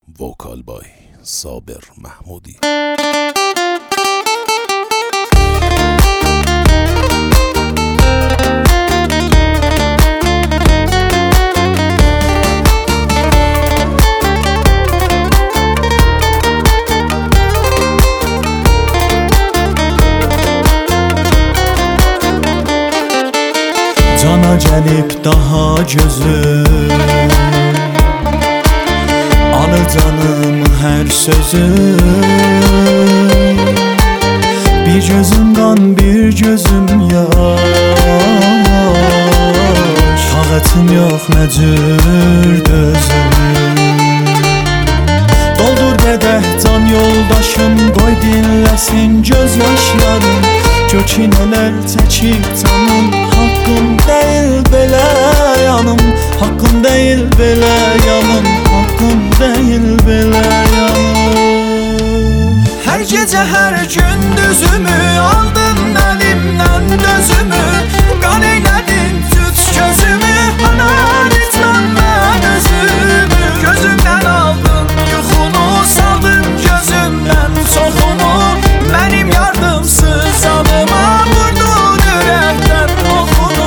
وکال بای صابر محمودی. Cana gəlib daha gözüm, alır canım hər sözüm. Bir gözüm qan, bir gözüm yaş, taqətim yox nə cür dözüm. Doldur qədəh can yoldaşım, qoy dinləsin göz yaşlarım. Kökinələr çəkib canım, haqqım deyil belə yanım, haqqım deyil belə yanım, haqqım deyil belə yanım. Hər gecə, hər gündüzümü aldın əlimdən dözümü, qan eylədin tut gözümü, anar etmən mən özümü. Gözümdən aldın yuxunu, saldın gözümdən çoxunu, mənim yardımsız adıma vurdun ürəkdən oxunu.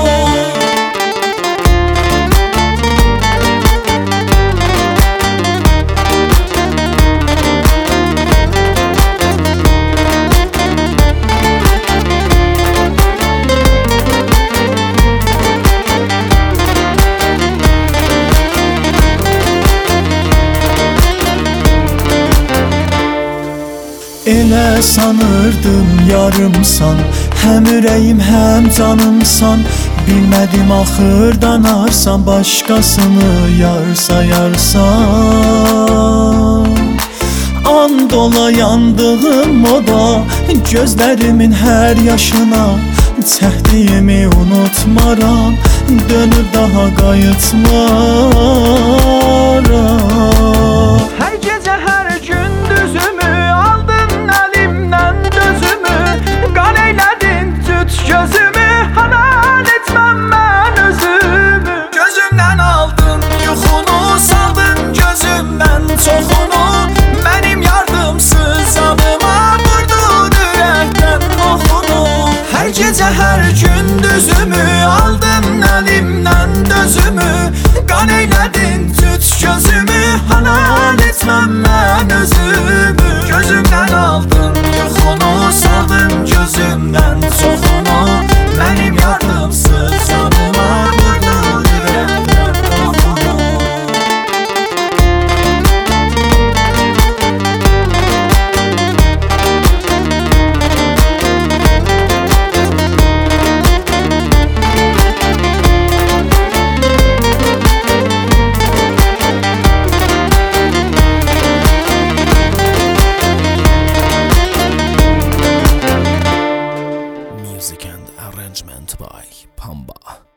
Elə sanırdım yarımsan, həm ürəyim həm canımsan. Bilmədim axırdan arsan, başqasını yar sayarsan. And ola yandığım o da gözlərimin hər yaşına. Çəhdiyimi unutmaram, dönüb daha qayıtmaram.